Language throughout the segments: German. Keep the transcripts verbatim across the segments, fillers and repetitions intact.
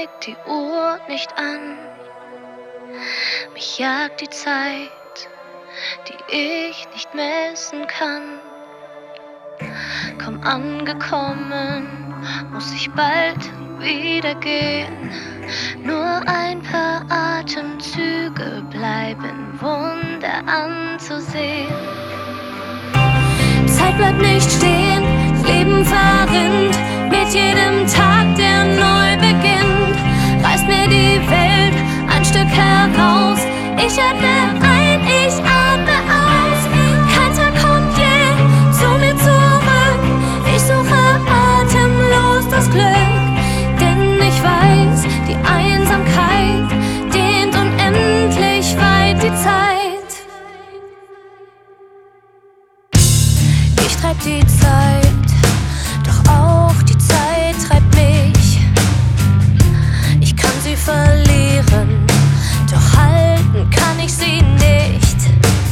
zeigt die Uhr nicht an. Mich jagt die Zeit, die ich nicht messen kann. Kaum angekommen, muss ich bald wieder gehen. Nur ein paar Atemzüge bleiben Wunder anzusehen. Zeit bleibt nicht stehen, Leben verrinnt. Mit jedem Tag, der neu beginnt, reißt mir die Welt ein Stück heraus. Ich atme ein, ich atme aus. Kein Tag kommt je zu mir zurück. Ich suche atemlos das Glück, denn ich weiß, die Einsamkeit dehnt unendlich weit die Zeit. Ich treib die Zeit, doch auch die Zeit treibt mich. Ich kann sie verlieren, doch halten kann ich sie nicht.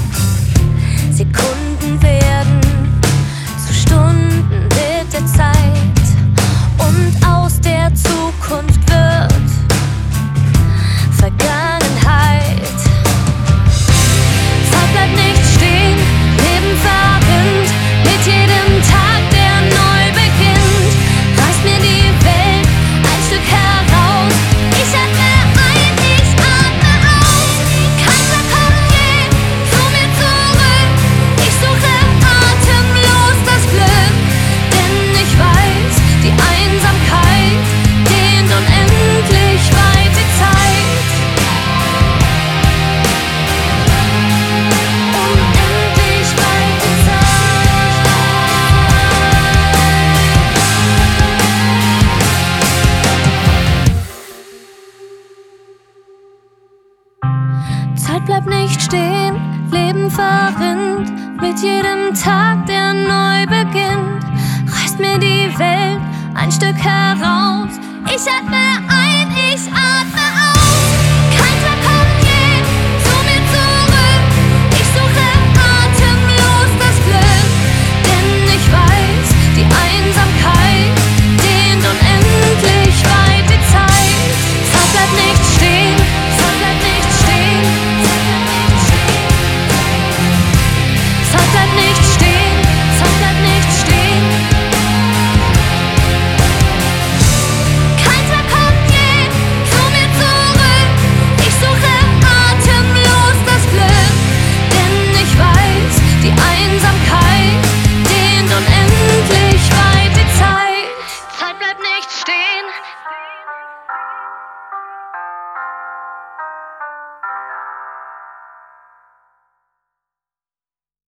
Sekunden werden zu Stunden mit der Zeit, und aus der Zukunft wird Vergangenheit. Zeit bleibt nicht stehen, Leben verrinnt. Mit jedem Tag, der neu beginnt, reißt mir die Welt ein Stück heraus. Ich atme ein, ich atme aus. Kein Tag kommt je zu mir zurück. Ich suche atemlos das Glück, denn ich weiß, die Einsamkeit dehnt unendlich weit die Zeit. Unendlich weit die Zeit. Zeit bleibt nicht stehen, Leben verrinnt. Mit jedem Tag, der neu beginnt, reißt mir die Welt ein Stück heraus. Ich atme